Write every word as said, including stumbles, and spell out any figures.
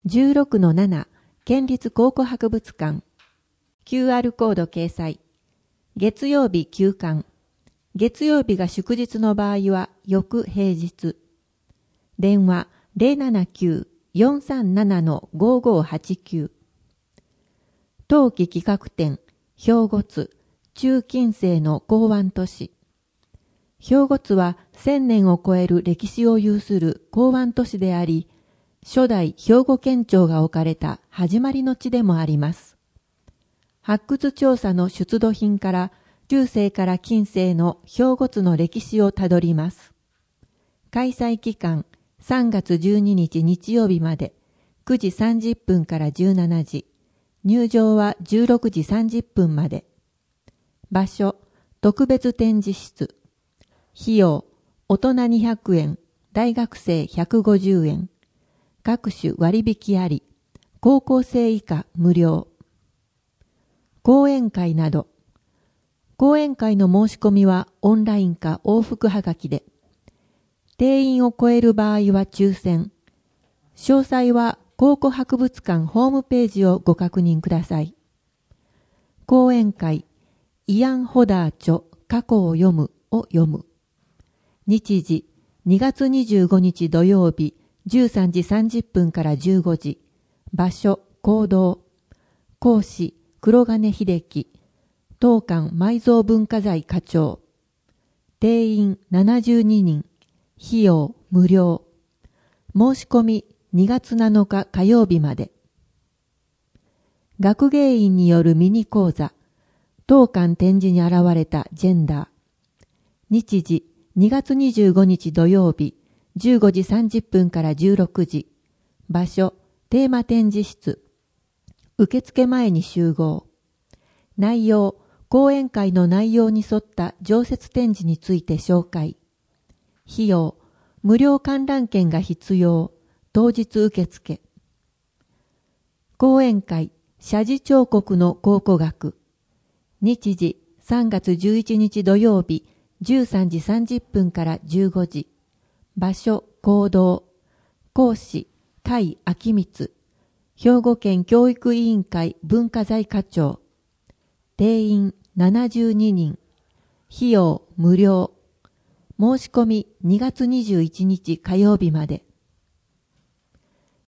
じゅうろくのなな 県立考古博物館 キューアール コード掲載。月曜日休館。月曜日が祝日の場合は翌平日。電話 ゼロななきゅう よんさんなな ごごはちきゅう。冬季企画展兵庫津中近世の港湾都市。兵庫津は千年を超える歴史を有する港湾都市であり、初代兵庫県庁が置かれた始まりの地でもあります。発掘調査の出土品から中世から近世の兵庫津の歴史をたどります。開催期間さんがつじゅうににち日曜日までくじさんじゅっぷんからじゅうしちじ、入場はじゅうろくじさんじゅっぷんまで。場所、特別展示室。費用、大人にひゃくえん、大学生ひゃくごじゅうえん。各種割引あり、高校生以下無料。講演会など。講演会の申し込みはオンラインか往復はがきで。定員を超える場合は抽選。詳細は考古博物館ホームページをご確認ください。講演会、イアン・ホダー著過去を読むを読む。日時、にがつにじゅうごにち土曜日、じゅうさんじさんじゅっぷんからじゅうごじ。場所、講堂。講師、黒金秀樹。当館埋蔵文化財課長。定員ななじゅうににん。費用無料。申し込みにがつなのか火曜日まで。学芸員によるミニ講座。当館展示に現れたジェンダー。日時、にがつにじゅうごにち土曜日、じゅうごじさんじゅっぷんからじゅうろくじ。場所、テーマ展示室。受付前に集合。内容、講演会の内容に沿った常設展示について紹介。費用、無料観覧券が必要。当日受付。講演会、写字彫刻の考古学。日時、さんがつじゅういちにち土曜日、じゅうさんじさんじゅっぷんからじゅうごじ。場所、講堂。講師、甲斐昭光。兵庫県教育委員会文化財課長。定員ななじゅうににん。費用無料。申し込みにがつにじゅういちにち火曜日まで。